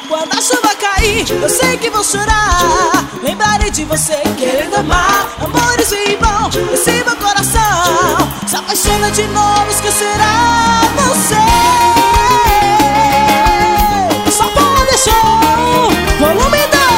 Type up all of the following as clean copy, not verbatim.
Quando a chuva cair, eu sei que vou chorar. Lembrarei de você querendo amar. Amores vão, esse meu coração se apaixona de novo, esquecerá você. Só pode show, volume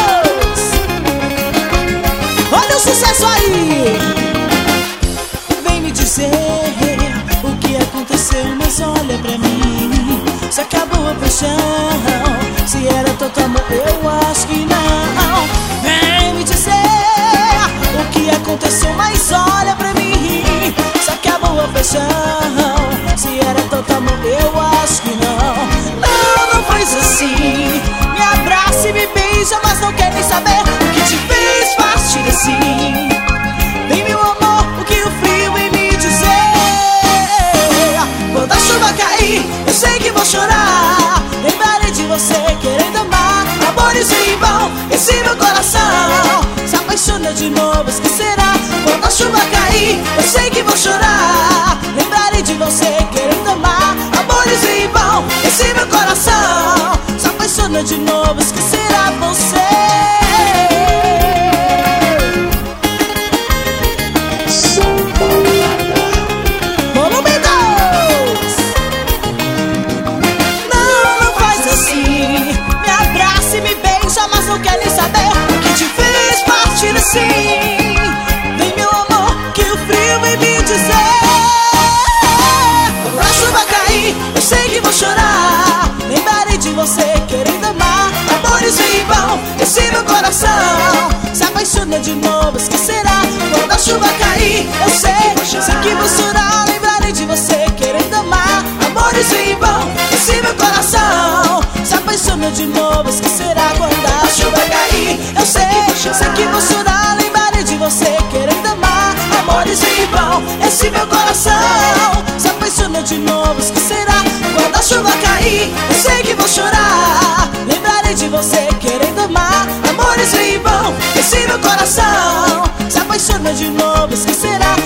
2. Olha o sucesso aí. Vem me dizer o que aconteceu, mas olha pra mim. Se acabou a paixão, se era total amor, eu acho que não. Vem me dizer o que aconteceu, mas olha pra mim. Se acabou a paixão, se era total amor, eu acho que não. Não, não faz assim. Me abraça e me beija, mas não quer nem saber o que te fez partir assim. Vem meu amor, o que o frio vem me dizer. Quando a chuva cair, eu sei que vou chorar. Lembrarei de você querendo amar. Amores em vão, esse meu coração se apaixona de novo, esquecerá. Quando a chuva cair, eu sei que vou chorar. Lembrarei de você querendo amar. Amores em vão, esse meu coração se apaixona de novo, esquecerá você. Não quer nem saber o que te fez partir assim. Vem meu amor, que o frio vem me dizer. Quando a chuva cair, eu sei que vou chorar. Lembrarei de você querendo amar. Amores em vão, esse meu coração se apaixona de novo, esquecerá. Quando a chuva cair, eu sei que vou chorar. Lembrarei de você querendo amar. Amores em vão, esse meu coração se apaixona de novo, esquecerá. Quando a chuva cair, eu sei que vou chorar. Lembrarei de você querendo amar. Amores em vão, esse meu coração se apaixona de novo, esquecerá. Quando a chuva cair, eu sei que vou chorar. Lembrarei de você querendo amar. Amores em vão, esse meu coração se apaixona de novo, esquecerá.